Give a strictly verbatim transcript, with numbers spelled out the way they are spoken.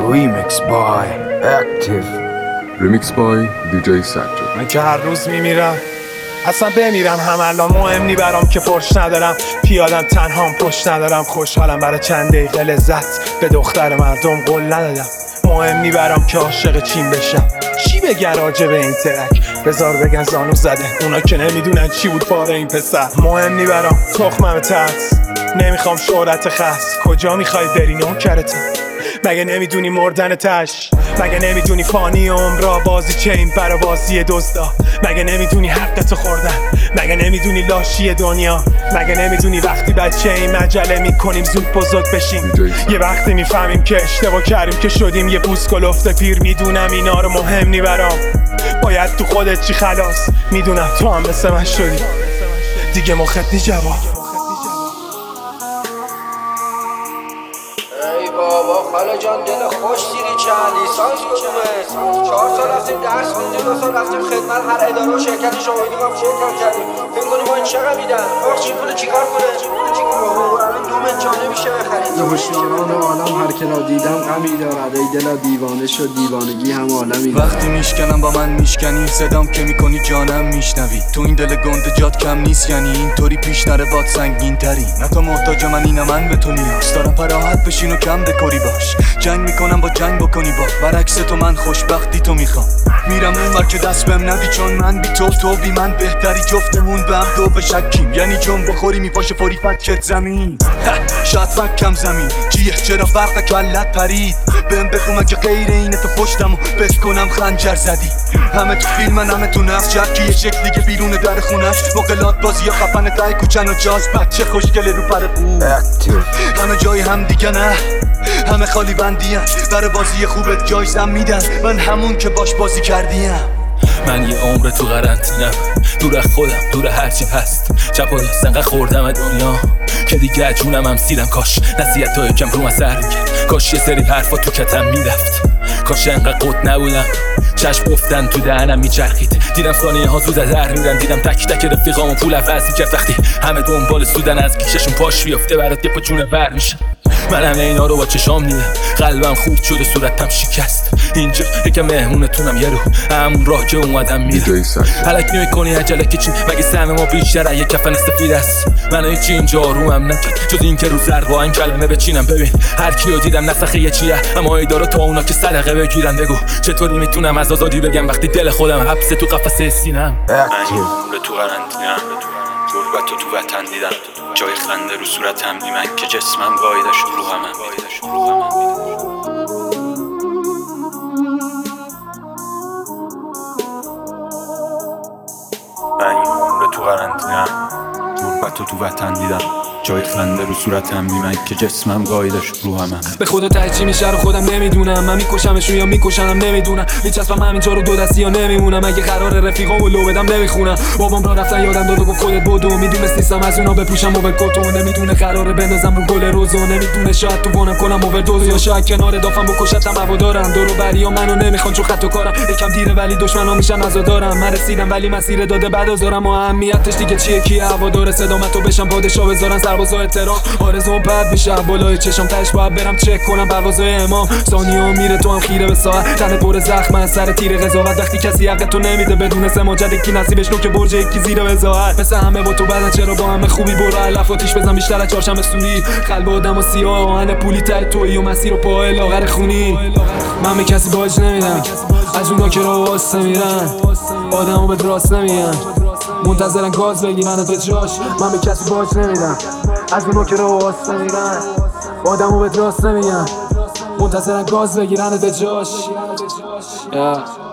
Remix by Active. Remix by دی جی سجاد. من که هر روز میمیرم اصلا بمیرم هم الان مهم نی برام که فرش ندارم، پیادم تنهام پشت ندارم، خوشحالم برای چند دقیقه لذت به دختر مردم قول ندادم. مهم نی برام که عاشق چین بشم، چی بگن راجع به این ترک؟ بذار بگن زانو زده، اونا که نمیدونن چی بود بار این پسر. مهم نی برام تخمم ترس، نمیخوام شهرت خاص. کجا میخوای بری نوکرتم؟ مگه نمیدونی مردن تش؟ مگه نمیدونی فانی عمرا بازی چین برا بازی دزدا؟ مگه نمیدونی حقت خوردن؟ مگه نمیدونی لاشی دنیا؟ مگه نمیدونی وقتی بچه این مجله میکنیم زود بزرگ بشیم؟ یه وقتی میفهمیم که اشتباه کردیم که شدیم یه پوست کلفت پیر. میدونم اینا رو مهم نی برام، باید تو خودت چی خلاص. میدونم تو هم مثل من شدی، دیگه مخت نی جواب. ای بابا خاله جان دل خوش دیری چند لیسانس کدومه؟ چهار سال رفتیم درس خوندیم، دو سال رفتیم خدمت هر اداره و شرکتی شاهدی ما فوق کار کردیم. فکر کنیم ما این چقدر میدن؟ آخ این پول چیکار کنه؟ الان دومت جا نمیشه بخرید. هوشیاران عالم هر که را دیدم غمی دارد، ای دلا دیوانه شد دیوانگی هم عالمی. وقتی میشکنم با من میشکنی، صدام که میکنی جانم میشنوی. تو این دل گنده جات کم نیست، یعنی اینطوری پیش نره باد سنگین تری. نه تو محتاج من اینم من به تو نیاز دارم، پراحت بشین و کم دکوری باش. جنگ میکنم با جنگ بکنی با برعکس تو، من خوشبختی تو میخوام. میرم اون ور که دست بهم ندی، چون من بی تو تو بی من بهتری. جفتمون به هم دو بشکیم، یعنی جون بخوری میپاشه فوری فکت زمین. شاید فکم زمین چیه؟ چرا فرق کلت پرید؟ بهم بخوام که غیر اینه تو پشتمو بس کنم خنجر زدی. همه تو فیلمن همه تو نفس جد که یه شکل دیگه بیرون در خونش. مقلات بازی یا خفن تای کوچن و جاز بچه خوشگله رو پر خوب. همه جای هم دیگه نه، همه خالی بندیم. برای بازی خوبت جایزم میدن، من همون که باش بازی کردیم. من یه عمر تو قرنطینم، دور از خودم دور هرچی هست. چپ و راست انقدر خوردم دنیا که دیگه جونم هم سیرم. کاش نصیحت ها یکم رو اثر میکرد، کاش یه سری حرفا تو کتم میرفت. کاش انقدر قط نبودم چشم گفتن تو دهنم میچرخید. دیدم ثانیه ها زود از در میرن، دیدم تک تک رفیقامو پول عوض میکرد. وقتی همه دنبال سودن از گیششون پاش بیفته برات یه پا جونه بر میشه. من همه اینا رو با چشام دیدم، قلبم خورد شد و صورتم شکست. اینجا یکم مهمونتونم یه رو همون راه که اومدم میرم. حلک نمیکنی عجله که چی؟ مگه سهم ما بیشتره یه کفن سفید است؟ منو هیچی اینجا آرومم نکرد جز این که رو زرد با این کلمه بچینم. ببین هر کیو دیدم نسخه یه چیه، اما ایدارو تا اونا که صدقه بگیرن. بگو چطوری میتونم از آزادی بگم وقتی دل خودم حبسه تو قفسه سینم. من به تو قرنطینم، غربت تو تو وطن دیدم. جای خنده رو صورتم بی من که جسمم گایدش رو همم. من به تو قرنطینم، غربت تو تو وطن دیدم. جای خنده رو صورتم بی من که جسمم گایدش رو همم. به خدا ترجیح میشه رو خودم نمیدونم، من میکشمشون یا میکشنم نمیدونم. میچسبم همینجا رو دو دستی یا نمیمونم. اگه قرار رفیقامو لو بدم نمیخونم. بابام را رفتن یادم داد و گفت خودت بدو. میدونست نیستم از اونا بپوشم و به کتو. نمیدونه قراره بندازم رو گل روزو، نمیدونه شاید تو وانم کنم اووردوز، یا شاید کنار دافم بکشتم هوادارم. دور و بریا منو نمیخوان چون خط و کارم. یکم دیره ولی دشمنا میشن عزادارم. من رسیدم ولی مسیر داده بعد ازارم. و اهمیتش دیگه چیه؟ کی هوادار صدامتو بشم پادشاه بذارن سربازا احترام. آرزوم پرد میشه بالای چشم، تاش باید برم چک کنم پروازای امام. ثانیه میره تو هم خیره به ساعت، تن پر زخم از سر تیر قضاوت. وقتی کسی حق تو نمیده بدون سماجت، یکی نصیبش نو که برج یکی زیر وزاعت. مثل همه با تو بعدن چرا با همه خوبی؟ برو علف آتیش بزن بیشتر از چهارشنبه سوری. قلب آدم و سیاه آهن پولی تای تویی و مسیر و پای لاغر خونی. من به کسی باج نمیدم از اونا که راه واسه میرن، آدمو به راست نمیگن منتظرن گاز بگیرن به جاش. من به کسی باج نمیدم از اونا که راه واسه میرن، آدمو به راست نمیگن منتظرن گاز بگیرن به جاش.